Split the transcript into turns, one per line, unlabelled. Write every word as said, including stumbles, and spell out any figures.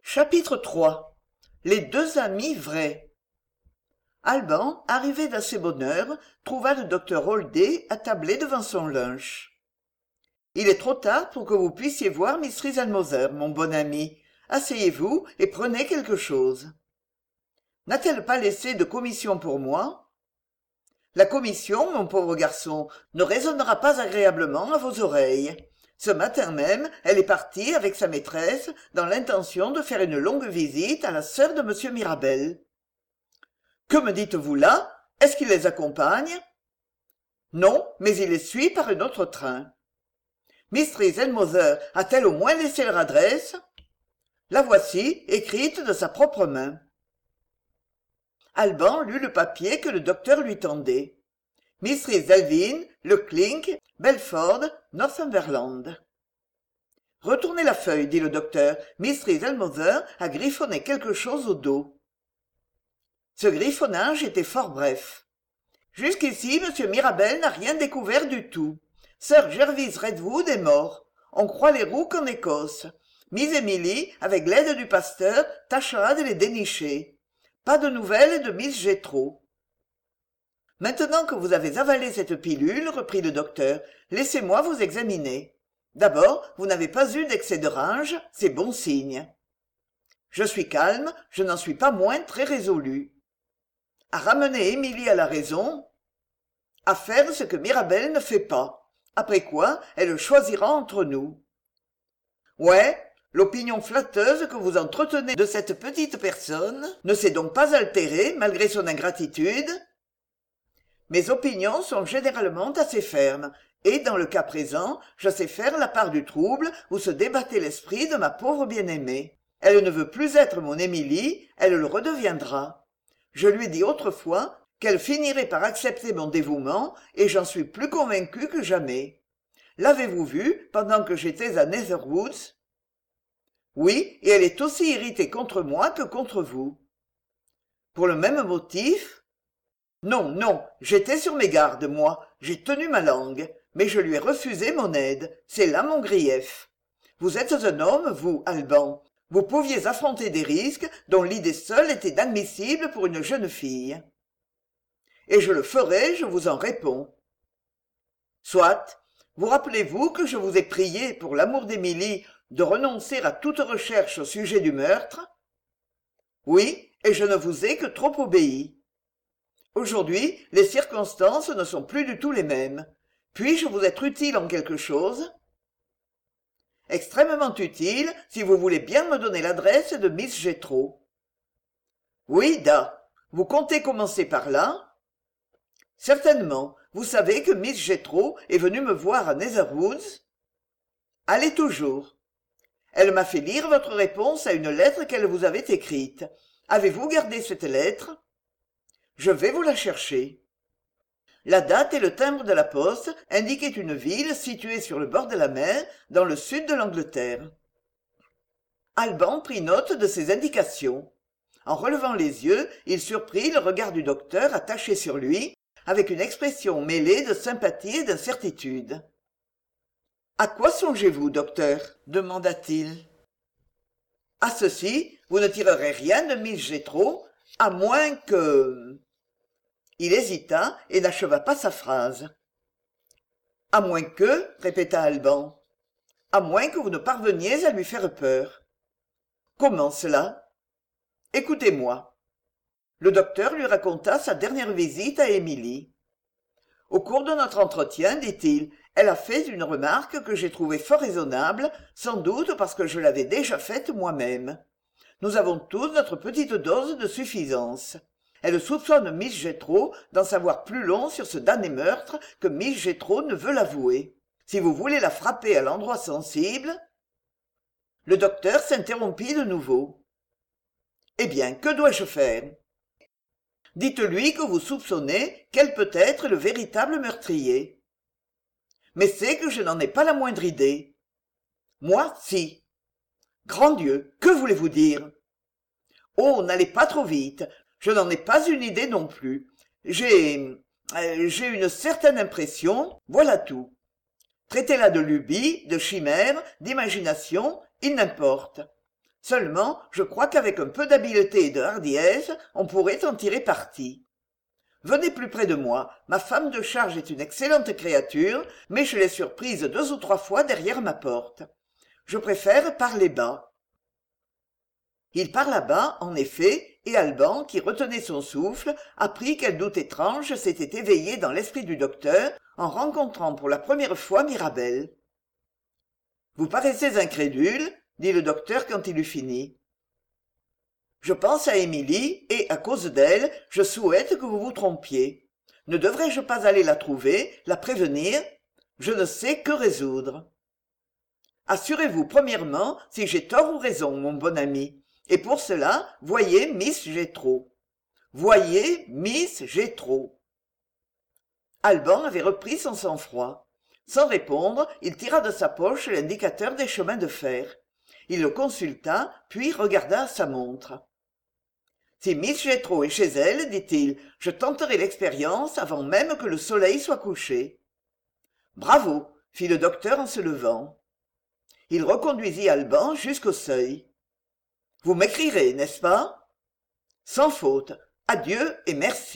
Chapitre trois. Les deux amis vrais. Alban, arrivé d'assez bonne heure, trouva le docteur Holday attablé devant son lunch. Il est trop tard pour que vous puissiez voir miss Riesenmoser, mon bon ami. Asseyez-vous et prenez quelque chose. N'a-t-elle pas laissé de commission pour moi? La commission, mon pauvre garçon, ne résonnera pas agréablement à vos oreilles. Ce matin même, elle est partie avec sa maîtresse dans l'intention de faire une longue visite à la sœur de M. Mirabel. Que me dites-vous là? Est-ce qu'il les accompagne? Non, mais il les suit par un autre train. miss Riesenmoser a-t-elle au moins laissé leur adresse? La voici, écrite de sa propre main. Alban lut le papier que le docteur lui tendait. miss Rieselvin, Le Clink, Belford, Northumberland. Retournez la feuille, dit le docteur. miss Rieselmoser a griffonné quelque chose au dos. Ce griffonnage était fort bref. Jusqu'ici, M. Mirabel n'a rien découvert du tout. Sir Jervis Redwood est mort. On croit les roues qu'en Écosse. Miss Emily, avec l'aide du pasteur, tâchera de les dénicher. Pas de nouvelles de Miss Jethro. Maintenant que vous avez avalé cette pilule, reprit le docteur, laissez-moi vous examiner. D'abord, vous n'avez pas eu d'excès de rage, c'est bon signe. Je suis calme, je n'en suis pas moins très résolu. À ramener Émilie à la raison, à faire ce que Mirabel ne fait pas, après quoi elle choisira entre nous. Ouais, l'opinion flatteuse que vous entretenez de cette petite personne ne s'est donc pas altérée malgré son ingratitude? Mes opinions sont généralement assez fermes, et dans le cas présent, je sais faire la part du trouble où se débattait l'esprit de ma pauvre bien-aimée. Elle ne veut plus être mon Émilie, elle le redeviendra. Je lui ai dit autrefois qu'elle finirait par accepter mon dévouement, et j'en suis plus convaincu que jamais. L'avez-vous vue pendant que j'étais à Netherwoods? Oui, et elle est aussi irritée contre moi que contre vous. Pour le même motif? Non, non, j'étais sur mes gardes, moi, j'ai tenu ma langue, mais je lui ai refusé mon aide, c'est là mon grief. Vous êtes un homme, vous, Alban. Vous pouviez affronter des risques dont l'idée seule était admissible pour une jeune fille. Et je le ferai, je vous en réponds. Soit. Vous rappelez-vous que je vous ai prié, pour l'amour d'Émilie, de renoncer à toute recherche au sujet du meurtre? Oui, et je ne vous ai que trop obéi. Aujourd'hui, les circonstances ne sont plus du tout les mêmes. Puis-je vous être utile en quelque chose? Extrêmement utile, si vous voulez bien me donner l'adresse de miss Jethro. Oui, da. Vous comptez commencer par là? Certainement. Vous savez que miss Jethro est venue me voir à Netherwoods? Allez toujours. Elle m'a fait lire votre réponse à une lettre qu'elle vous avait écrite. Avez-vous gardé cette lettre? Je vais vous la chercher. La date et le timbre de la poste indiquaient une ville située sur le bord de la mer, dans le sud de l'Angleterre. Alban prit note de ces indications. En relevant les yeux, il surprit le regard du docteur attaché sur lui, avec une expression mêlée de sympathie et d'incertitude. « À quoi songez-vous, docteur ?» demanda-t-il. « À ceci, vous ne tirerez rien de miss Jethro, à moins que... » Il hésita et n'acheva pas sa phrase. « À moins que, » répéta Alban, « à moins que vous ne parveniez à lui faire peur. »« Comment cela ?»« Écoutez-moi. » Le docteur lui raconta sa dernière visite à Émilie. « Au cours de notre entretien, dit-il, elle a fait une remarque que j'ai trouvée fort raisonnable, sans doute parce que je l'avais déjà faite moi-même. Nous avons tous notre petite dose de suffisance. Elle soupçonne miss Jethro d'en savoir plus long sur ce damné meurtre que miss Jethro ne veut l'avouer. Si vous voulez la frapper à l'endroit sensible... » Le docteur s'interrompit de nouveau. « Eh bien, que dois-je faire ? Dites-lui que vous soupçonnez quel peut être le véritable meurtrier. Mais c'est que je n'en ai pas la moindre idée. Moi, si. Grand Dieu, que voulez-vous dire ? Oh, n'allez pas trop vite. Je n'en ai pas une idée non plus. J'ai... euh, j'ai une certaine impression, voilà tout. Traitez-la de lubie, de chimère, d'imagination, il n'importe. Seulement, je crois qu'avec un peu d'habileté et de hardiesse, on pourrait en tirer parti. Venez plus près de moi, ma femme de charge est une excellente créature, mais je l'ai surprise deux ou trois fois derrière ma porte. Je préfère parler bas. » Il parla bas, en effet, et Alban, qui retenait son souffle, apprit quel doute étrange s'était éveillé dans l'esprit du docteur en rencontrant pour la première fois Mirabel. « Vous paraissez incrédule, » dit le docteur quand il eut fini. « Je pense à Émilie, et, à cause d'elle, je souhaite que vous vous trompiez. Ne devrais-je pas aller la trouver, la prévenir? Je ne sais que résoudre. Assurez-vous premièrement si j'ai tort ou raison, mon bon ami, et pour cela, voyez Miss Jétro. Voyez Miss Jétro. » Alban avait repris son sang-froid. Sans répondre, il tira de sa poche l'indicateur des chemins de fer. Il le consulta, puis regarda sa montre. « Si Miss Jétro est chez elle, dit-il, je tenterai l'expérience avant même que le soleil soit couché. »« Bravo !» fit le docteur en se levant. Il reconduisit Alban jusqu'au seuil. « Vous m'écrirez, n'est-ce pas ? » « Sans faute. Adieu et merci. »